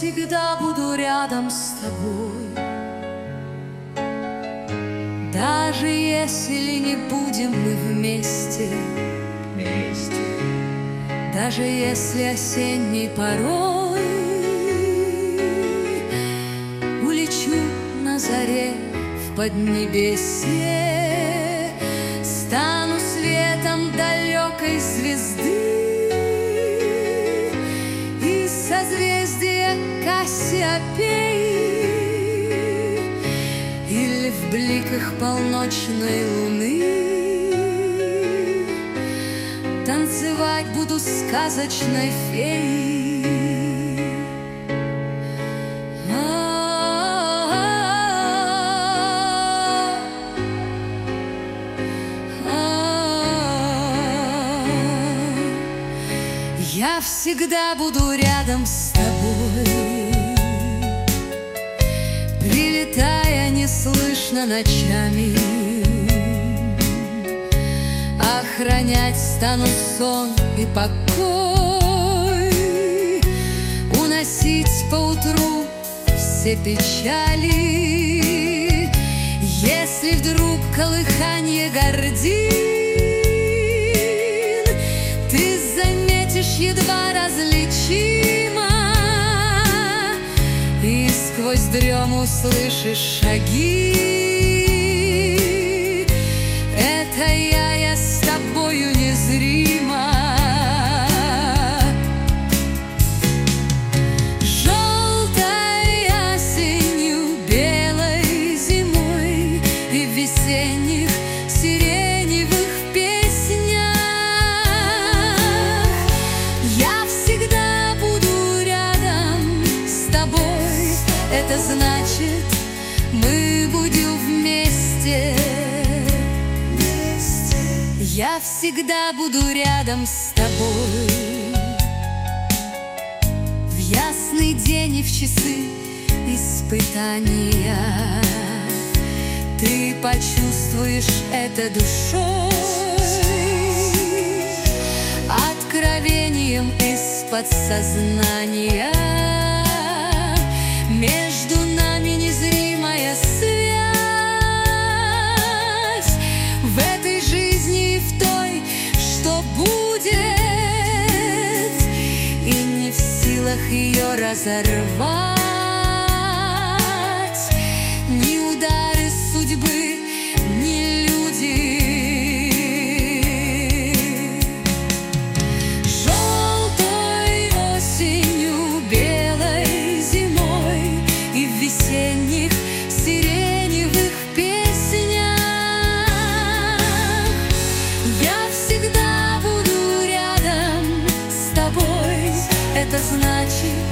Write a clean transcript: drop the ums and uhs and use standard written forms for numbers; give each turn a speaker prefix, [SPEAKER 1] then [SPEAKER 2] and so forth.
[SPEAKER 1] всегда буду рядом с тобой, даже если не будем мы вместе, даже если осенней порой улечу на заре в поднебесье, стану светом далекой звезды, и созвездия Кассиопеи, или в бликах полночной луны танцевать буду сказочной феей. Я всегда буду рядом с тобой, прилетая неслышно ночами, охранять стану сон и покой, уносить поутру все печали. Если вдруг колыханье гордин ты заметишь едва различимо, и сквозь дрему услышишь шаги, это я с тобою незримо. Желтой осенью, белой зимой и в весенних сиреневых песнях я всегда буду рядом с тобой. Это значит, мы будем вместе. Я всегда буду рядом с тобой, в ясный день и в часы испытания. Ты почувствуешь это душой, откровением из подсознания. Между нами незримая связь, в этой жизни и в той, что будет, и не в силах ее разорвать ни удары судьбы, ни люди. Желтой осенью, белой зимой и в весенних сиреневых песнях я всегда буду рядом с тобой. Это значит,